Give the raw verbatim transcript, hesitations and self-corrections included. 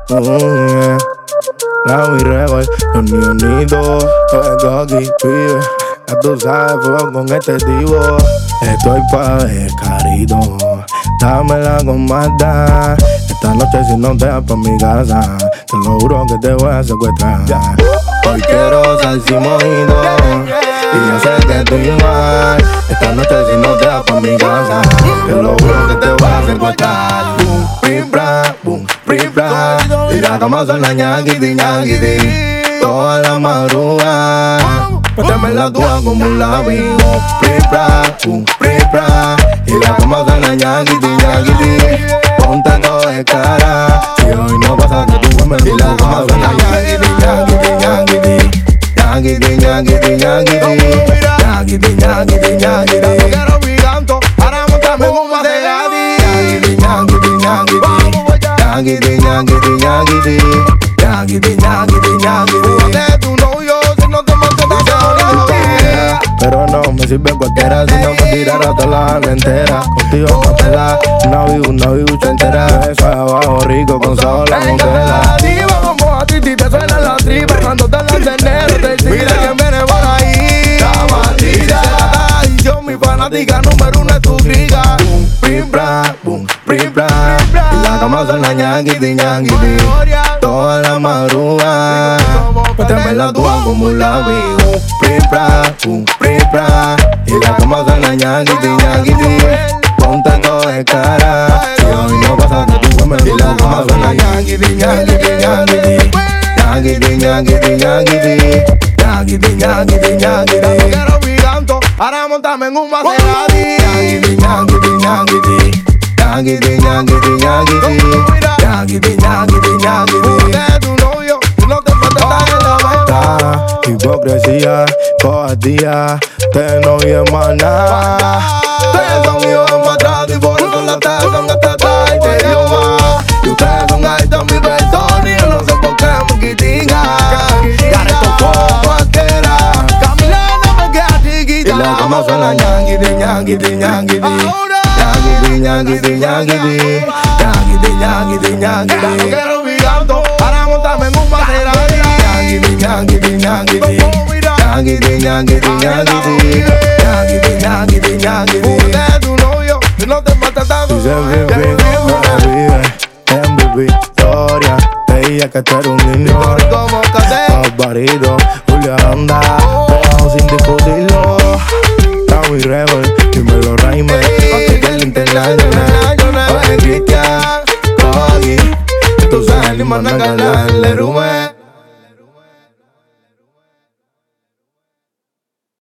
Uh, yeah. Now we rebel, los niños, todo es aquí, pibe. Ya tú sabes, fuego con este tipo. Estoy pa' ver carito, dámela con maldad. Esta noche si no te vas pa' mi casa, te lo juro que te voy a secuestrar. Hoy quiero salsa y mojito, y yo sé que estoy mal. Esta noche si no te vas pa' mi casa, te lo juro que te voy a secuestrar. Boom, prim, bra, boom, prim, bra. Mira cómo son las ñaquiti, ñaquiti, toda la madrugada. Méteme la tuya como un lápiz. Prim, bra, boom, prim, bra. Mira cómo son las ñaquiti, ñaquiti, ponte todo de cara. Si hoy no pasa que tú me digas cómo son las ñaquiti, ñaquiti, ñaquiti, ñaquiti, ñaquiti, ñaquiti, ñaquiti, ñaquiti. No quiero mi canto, ahora montame en un Maserati. Ñaquiti, ñaquiti, ñaquiti, ñaquiti, ñaquiti, ñaquiti, ñaquiti, ñaquiti, ñaquiti. Ponte tu novio si no te mantienes solito. Pero no me sirve cualquiera si no me tirara toda la banda entera. Contigo papela, una viu, una viucha entera. Eso es abajo rico con sabor la Nutella. Diva como a ti, te suena la tripa. Cuando te lanza el negro, te mira quién viene por ahí. La batida, la tradición, mi fanática número uno es tu criga. Boom, prim, bra, boom, prim, bra. Y la cama son la ñaquiti, ñaquiti, toda la madrugada. Méteme la tuya como un lápiz. Boom, prim, bra, boom, prim, bra. Y la cama son la ñaquiti, ñaquiti, ponte todo de cara. Si hoy no pasa que tú me digas la cama son la ñaquiti, ñaquiti, ñaquiti, ñaquiti, ñaquiti, ñaquiti, ñaquiti, ñaquiti, ñaquiti. No quiero mi canto, ahora montame en un Maserati. Ñaquiti, ñaquiti, ñaquiti, ñaquiti, ñaquiti, ñaquiti, ñaquiti, ñaquiti, ñaquiti. Busque tu novio, si no te falta en la venta. Hipocresía, cobardía, te no viene más nada. Ustedes son hijos de maltrato y por eso las tazas hasta atrás y te dio más. Y ustedes son altos mi persona y yo no sé por qué me critican. Y ahora esto fue cualquiera. Camila no me queda chiquita. Y la cama son las ñaquiti, ñaquiti, ñaquiti, ñaquiti, ñaquiti, ñaquiti, ñaquiti, ñaquiti, ñaquiti. No quiero mi canto, ahora montame en un Maserati. Ñaquiti, ñaquiti, ñaquiti, ñaquiti, ñaquiti, ñaquiti, ñaquiti, ñaquiti, ñaquiti. Busque tu novio, si no te maltratas. Si se vive, no vive, en mi victoria. Veía que tú eres un niño barbarito, Julia anda, pero sin discutirlo. Está muy rebel, dímelo Raime, pa' que te el internacional. Oye Cristian, Kogi, tú sabes, ni manda a ganar, le rume.